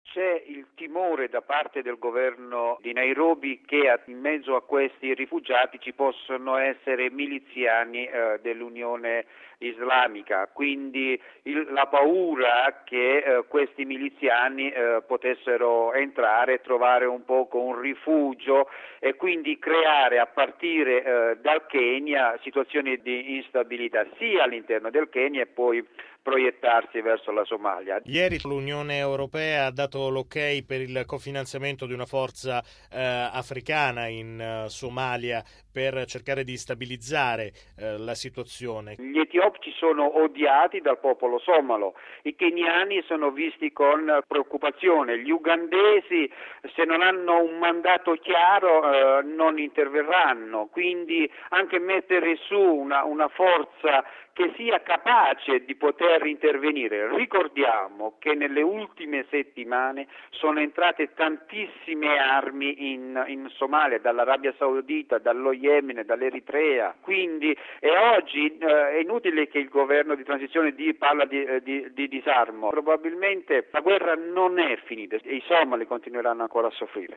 C'è il timore da parte del governo di Nairobi che in mezzo a questi rifugiati ci possono essere miliziani dell'Unione Islamica, quindi la paura che questi miliziani potessero entrare e trovare un poco un rifugio e quindi creare a partire dal Kenya situazioni di instabilità sia all'interno del Kenya e poi proiettarsi verso la Somalia. Ieri l'Unione Europea ha dato l'ok per il cofinanziamento di una forza africana in Somalia per cercare di stabilizzare la situazione. Gli etiopi sono odiati dal popolo somalo, i keniani sono visti con preoccupazione, gli ugandesi se non hanno un mandato chiaro non interverranno, quindi anche mettere su una forza che sia capace di poter intervenire. Ricordiamo che nelle ultime settimane sono entrate tantissime armi in Somalia, dall'Arabia Saudita, dallo Yemen, dall'Eritrea, quindi oggi è inutile che il governo di transizione parla di disarmo. Probabilmente la guerra non è finita e i somali continueranno ancora a soffrire.